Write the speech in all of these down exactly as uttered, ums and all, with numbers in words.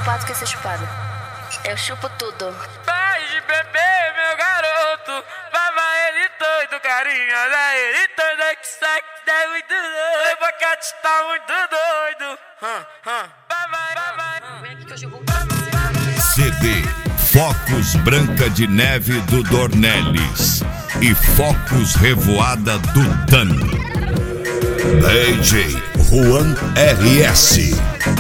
chupado quer ser chupado. Eu chupo tudo. Vai de bebê, meu garoto. Vai ele todo, carinha da ele toda que sai, é muito doido. O boquete tá muito doido. Hum, hum. Vai, vai, vai, vai. Vem aqui que eu jogo. C D Focos Branca de Neve do Dornelles e Focos Revoada do Dan. D J Juan R S.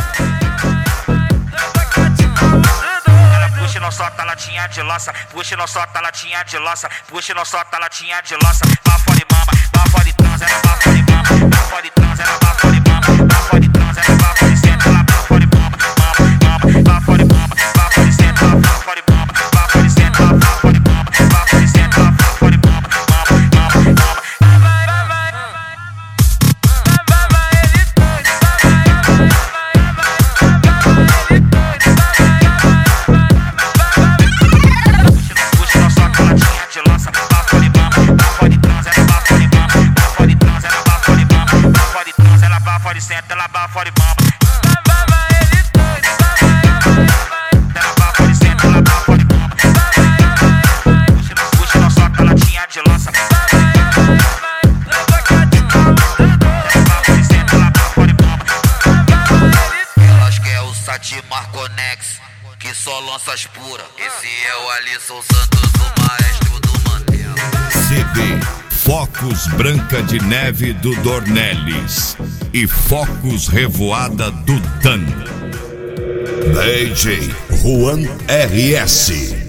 Puxa não solta latinha de loça, puxa não solta latinha de loça, puxa não solta latinha de loça. Vá fora e mama, vá fora e transa, ela vá fora e mama, vá fora e transa, ela vá fora e mama, vá fora e transa, ela vá fora e senta, ela vá fora e mama, mama, mama, vá fora e mama, vá fora e senta, ela vá fora e mama, vá fora e senta, ela vá fora e mama, vá fora e senta, ela vá fora e mama, mama, mama, mama. Vai, vai, vai, vai, vai, vai, ele doido, puxa não solta latinha de loça, vá fora e mama, vá fora e transa, ela vá fora e mama, vá fora e transa, ela vá fora e mama, vá fora e transa, ela vá fora e senta, ela vá fora e mama. Vai, vai, ele doido, ela vá fora e senta, ela vá fora e mama. Puxa, puxa não solta latinha de loça, ela vá fora e senta, ela vá fora e mama. Elas quer o Sati Marconex, que só lança as puras. Esse é o Alisson Santos, o maestro do Mandela. C D Focos Branca de Neve do Dornelles e Focos Revoada do Dan. D J Juan R S.